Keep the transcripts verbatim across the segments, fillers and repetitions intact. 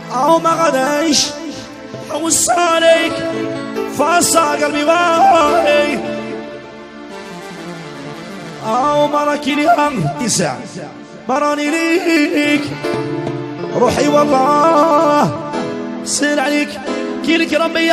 او ما غدايش وصالك فاصا قلبي واي او مراكي لي تسع مراني ليك روحي والله سير عليك كيلك ربي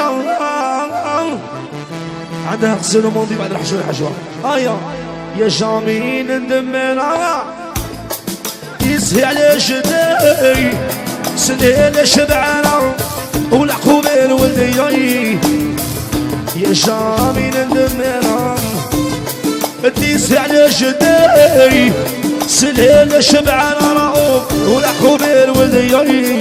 عندها غسل وموضي بعد الحشوة الحشوة ايا يا جامي ندمنا يسهي على شداي سنين شبعنا والعقوبة الولدي يا جامي ندمنا يسهي على شداي سنين شبعنا رؤوف والعقوبة الولدي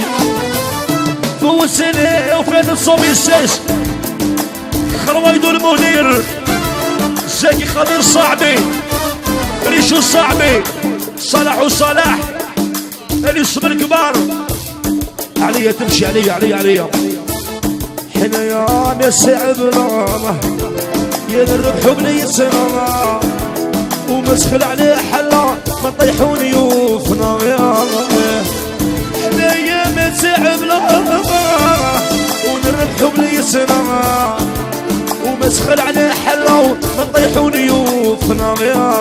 وسنة وفين الصوبي الساس خرويدو المدير زكي خضر صعبي ريشو صعبي صلاح وصلاح الاسم الكبار عليا تمشي عليا عليا عليا حنا يا ناس عبنا يا الربح بني سنة ومسخل عليه حلا ما طيحون يوفنا يا حنا يا ناس عبنا ونربح بني سنة ومسخل عليه حلا ما طيحون يوفنا يا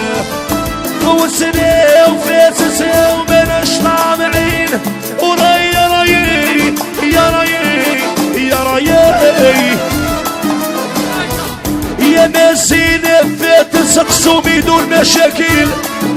وسني وفيسس ومنش طامعين وري يا ري يا ري يا ري يا ناسين فات سقسو بدون مشاكل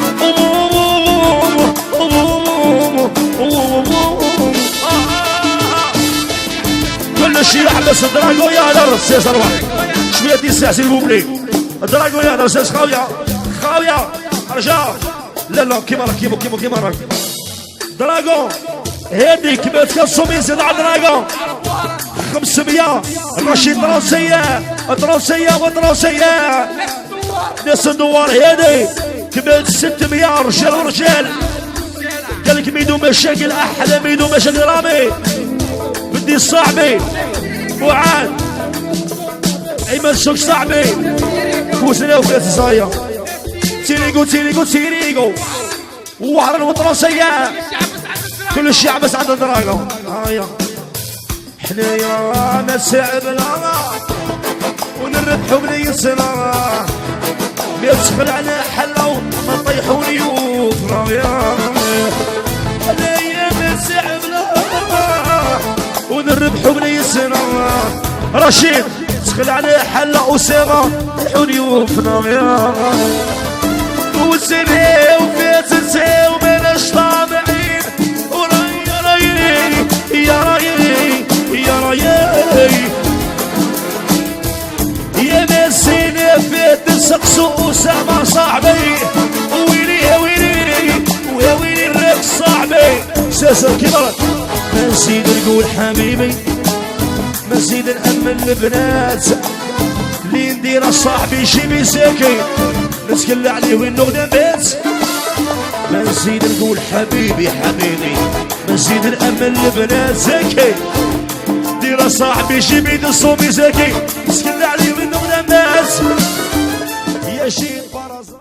كل شي يحبس الدراجو يا درس يا صروان شويه دي ساسي البوبلي الدراجو يا درس خاويه خاويه رجال لا لا كيما راك كيما كيما كيما راك دراغون هذيك ما تكسو يزيد على دراغون خمسمية رشيد دروسية دروسية ودروسية ناس الدوار هذي كملت ستمية رجال ورجال قالك ميدو مشاكل احلى ميدو مشاكل رامي بدي صاحبي وعاد ايمن شوك صاحبي وسنا وفات صايا تيريغو تيريغو تيريغو وعلى الوطرسية كل الشعب بس عند دراغو هايا حنا يا ناس عبنا ونربحو بني سنة بيسخل على حلا ما طيحون يوفرا يا حنا يا ناس عبنا ونربحو بني سنة رشيد سخل على حلا أسامة طيحون يوفرا يا وسني وفي سنسي ومنش طامعين وري يا ري يا ري يا ري يا ناسيني في تسقسو أسامة صاحبي ويلي يا ويلي ويا ويلي الريق صاحبي ساسر كبرت ما نزيد نقول حبيبي ما نزيد نأمن البنات اللي ندير صاحبي جيبي ساكن نسكل عليه وين نغنى بيت ما نزيد نقول حبيبي حبيبي ما نزيد نأمن البنات زكي دير صاحبي جيبي الصومي زكي نسكل عليه وين نغنى بيت يا شي